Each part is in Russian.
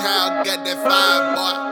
crowd get that fire, boy.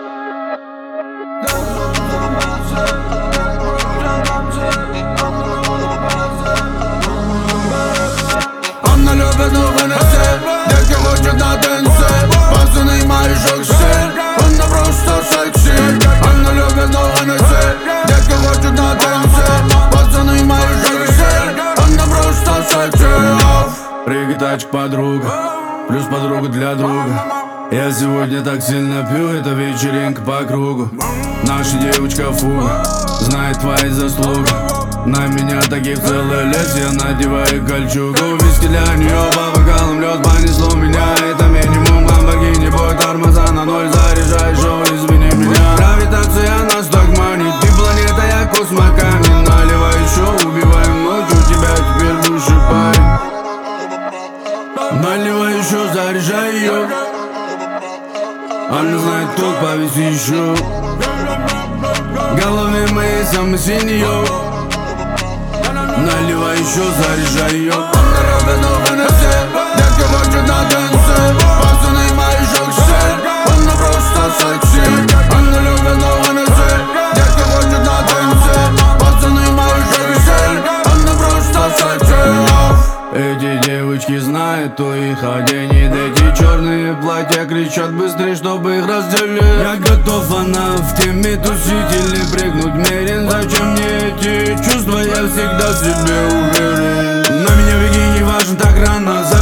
Она любит ВНС, детки хочет на танцы. Пацаны мои жоксы, она просто секси. Она любит ВНС, детки хочет на танцы. Пацаны мои жоксы, она просто секси. Приготачка подруга, плюс подруга для друга. Я сегодня так сильно пью, это вечеринка по кругу. Наша девочка фуга, знает твои заслуги. На меня таких целый лес, я надеваю кольчугу. Виски для нее по бокалам, лед понесло меня. Это минимум, ламборгини, бой, тормоза на ноль. Заряжай шоу, извини меня. Гравитация нас так манит, ты планета, я космокамень. Наливай еще, убиваем ночью, тебя теперь выше парень. Наливай еще, заряжай ее. Она знает, кто повезти еще. Головы мои самые синие. Наливай еще, заряжай ее. Она любит ВНС, детки хочет на танцы. Пацаны мои жоксы, она просто секси. Она любит ВНС, детки хочет на танцы. Пацаны мои жоксы, она просто секси. Эти девочки знают, то их оденет. Эти черные платья кричат быстрее, чтобы их разделить. Я готов, она в теме тусить или прыгнуть мерен. Зачем мне эти чувства, я всегда в себе уверен. На меня беги, не важно так рано.